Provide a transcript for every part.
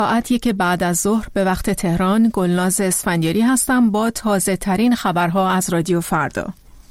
ساعت 1 بعد از ظهر به وقت تهران. گلناز اسفندیاری هستم با تازه ترین خبرها از رادیو فردا.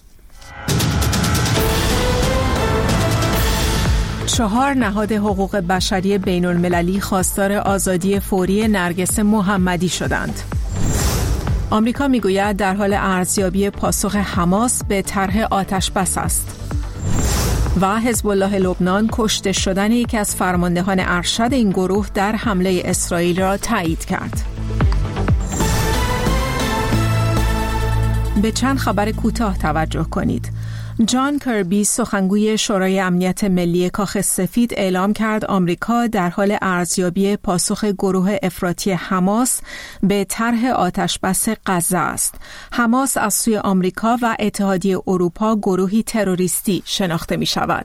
4 نهاد حقوق بشری بین المللی خواستار آزادی فوری نرگس محمدی شدند. آمریکا میگوید در حال ارزیابی پاسخ حماس به طرح آتش‌بس است. و حزب الله لبنان کشته شدن یکی از فرماندهان ارشد این گروه در حمله اسرائیل را تایید کرد. به چند خبر کوتاه توجه کنید. جان کربی سخنگوی شورای امنیت ملی کاخ سفید اعلام کرد آمریکا در حال ارزیابی پاسخ گروه افراطی حماس به طرح آتش‌بس غزه است. حماس از سوی آمریکا و اتحادیه اروپا گروهی تروریستی شناخته می شود.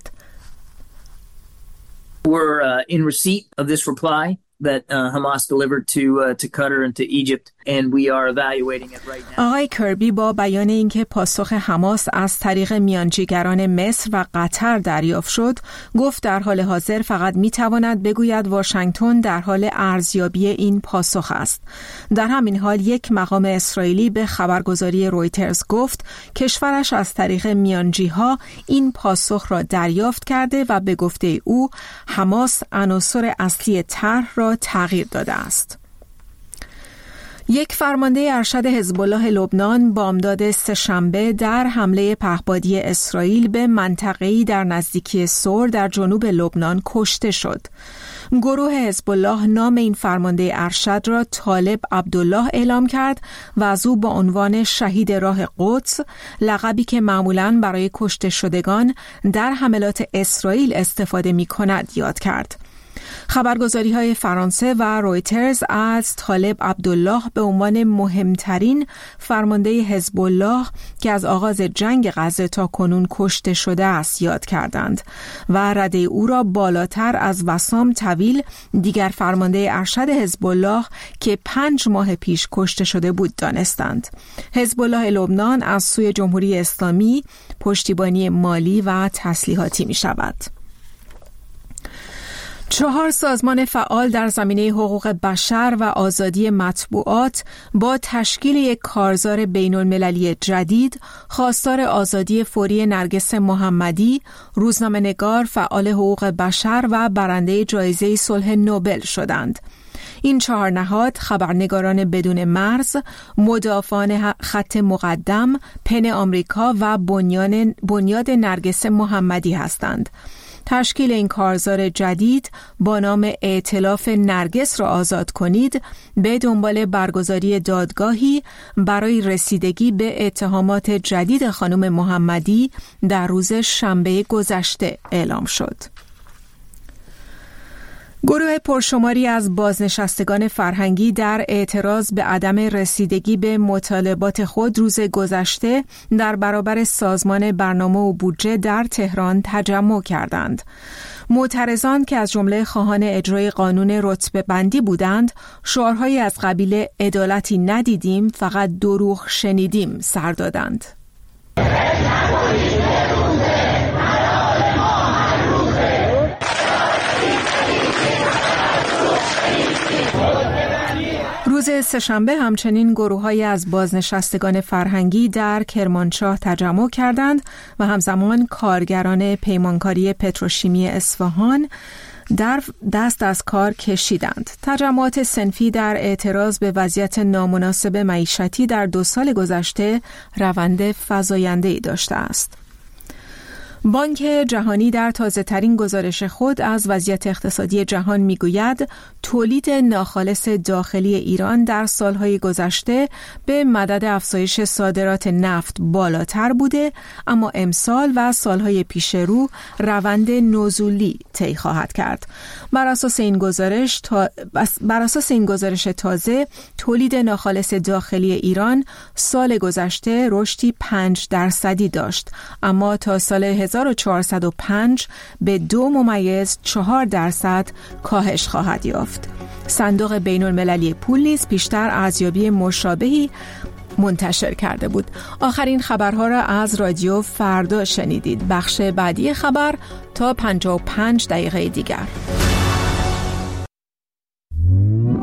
We're in receipt of this reply that Hamas delivered to Qatar and to Egypt, and we are evaluating it right now. آقای کربی با بیان اینکه پاسخ حماس از طریق میانجیگران مصر و قطر دریافت شد، گفت در حال حاضر فقط میتواند بگوید واشنگتن در حال ارزیابی این پاسخ است. در همین حال یک مقام اسرائیلی به خبرگزاری رویترز گفت کشورش از طریق میانجیها این پاسخ را دریافت کرده و به گفته او حماس عناصر اصلی طرح را تغییر داده است. یک فرمانده ارشد حزب الله لبنان بامداد سه‌شنبه در حمله پهپادی اسرائیل به منطقه‌ای در نزدیکی سور در جنوب لبنان کشته شد. گروه حزب الله نام این فرمانده ارشد را طالب عبدالله اعلام کرد و از او با عنوان شهید راه قدس، لقبی که معمولاً برای کشته شدگان در حملات اسرائیل استفاده می‌کند، یاد کرد. خبرگزاری‌های فرانسه و رویترز از طالب عبدالله به عنوان مهمترین فرمانده حزب الله که از آغاز جنگ غزه تا کنون کشته شده است یاد کردند و رده او را بالاتر از وسام طویل، دیگر فرمانده ارشد حزب الله که 5 ماه پیش کشته شده بود، دانستند. حزب الله لبنان از سوی جمهوری اسلامی پشتیبانی مالی و تسلیحاتی می شود. 4 سازمان فعال در زمینه حقوق بشر و آزادی مطبوعات با تشکیل یک کارزار بین المللی جدید خواستار آزادی فوری نرگس محمدی، روزنامه‌نگار، فعال حقوق بشر و برنده جایزه صلح نوبل شدند. این 4 نهاد خبرنگاران بدون مرز، مدافعان خط مقدم، پن آمریکا و بنیاد نرگس محمدی هستند. تشکیل این کارزار جدید با نام ائتلاف نرگس را آزاد کنید به دنبال برگزاری دادگاهی برای رسیدگی به اتهامات جدید خانم محمدی در روز شنبه گذشته اعلام شد. گروه پرشماری از بازنشستگان فرهنگی در اعتراض به عدم رسیدگی به مطالبات خود روز گذشته در برابر سازمان برنامه و بودجه در تهران تجمع کردند. معترضان که از جمله خواهان اجرای قانون رتبه بندی بودند، شعارهایی از قبیل عدالتی ندیدیم، فقط دروغ شنیدیم سر دادند. روز سه‌شنبه همچنین گروه‌هایی از بازنشستگان فرهنگی در کرمانشاه تجمع کردند و همزمان کارگران پیمانکاری پتروشیمی اصفهان در دست از کار کشیدند. تجمعات صنفی در اعتراض به وضعیت نامناسب معیشتی در 2 سال گذشته روند فزاینده‌ای داشته است. بانک جهانی در تازه‌ترین گزارش خود از وضعیت اقتصادی جهان می‌گوید تولید ناخالص داخلی ایران در سالهای گذشته به مدد افزایش صادرات نفت بالاتر بوده، اما امسال و سالهای پیش رو روند نزولی طی خواهد کرد. بر اساس این گزارش تازه، تولید ناخالص داخلی ایران سال گذشته رشدی 5% داشت، اما تا سال 1405 به 2.4% کاهش خواهد یافت. صندوق بین المللی پول نیز پیشتر ارزیابی مشابهی منتشر کرده بود. آخرین خبرها را از رادیو فردا شنیدید. بخش بعدی خبر تا 55 دقیقه دیگر.